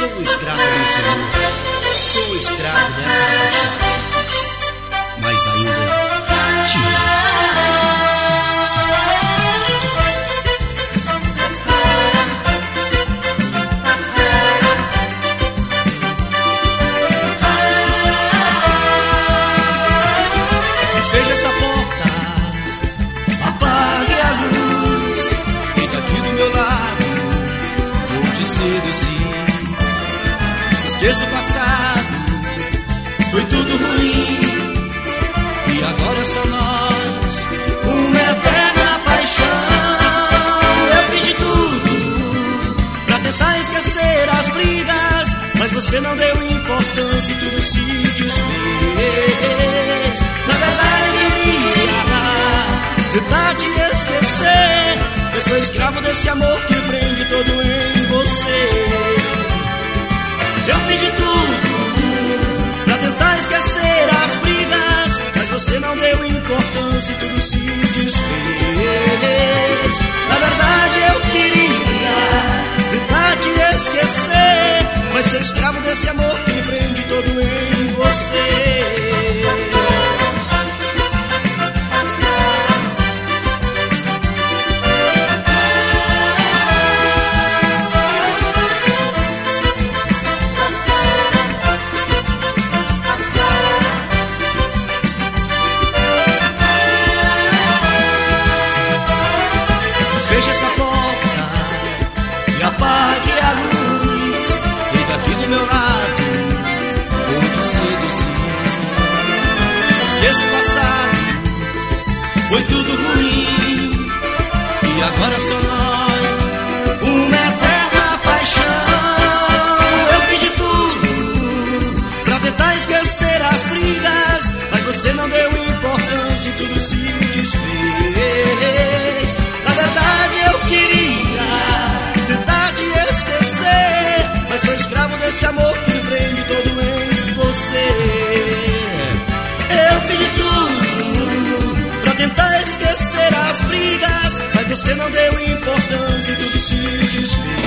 Sou escravo desse amor, sou escravo dessa paixão, mas ainda te amo. Feche essa porta, apague a luz, fica aqui do meu lado, vou te seduzir. Esqueça o passado, foi tudo ruim, e agora é só nós, uma eterna paixão. Eu fiz de tudo pra tentar esquecer as brigas, mas você não deu importância e tudo se desfez. Na verdade eu queria tentar te esquecer, eu sou escravo desse amor que prende todo em você. Eu fiz de tudo pra tentar esquecer as brigas, mas você não deu importância e tudo se desfez. Na verdade eu queria tentar te esquecer, mas sou escravo desse amor que prende todo em você. Feche essa porta e apague a luz, fica aqui do meu lado, vou te seduzir. Esqueça o passado, foi tudo ruim, e agora só nós, uma eterna paixão. Eu fiz de tudo pra tentar esquecer as brigas, mas você não deu importância e tudo se desfez. Na verdade eu queria tentar te esquecer, mas sou escravo desse amor que prende todo em você. Eu fiz de tudo pra tentar esquecer as brigas, mas você não deu importância e tudo se desfez.